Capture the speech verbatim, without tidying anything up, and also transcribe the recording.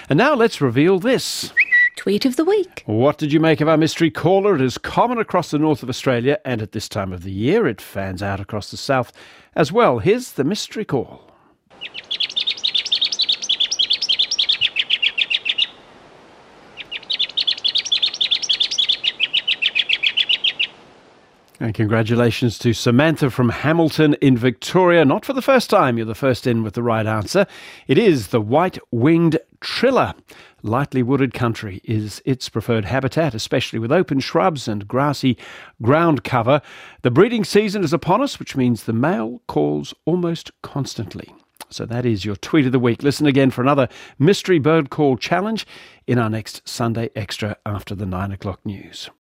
And now let's reveal this. Tweet of the week. What did you make of our mystery caller? It is common across the north of Australia, and at this time of the year it fans out across the south as well. Here's the mystery call. And congratulations to Samantha from Hamilton in Victoria. Not for the first time, you're the first in with the right answer. It is the white-winged triller. Lightly wooded country is its preferred habitat, especially with open shrubs and grassy ground cover. The breeding season is upon us, which means the male calls almost constantly. So that is your tweet of the week. Listen again for another mystery bird call challenge in our next Sunday Extra after the nine o'clock news.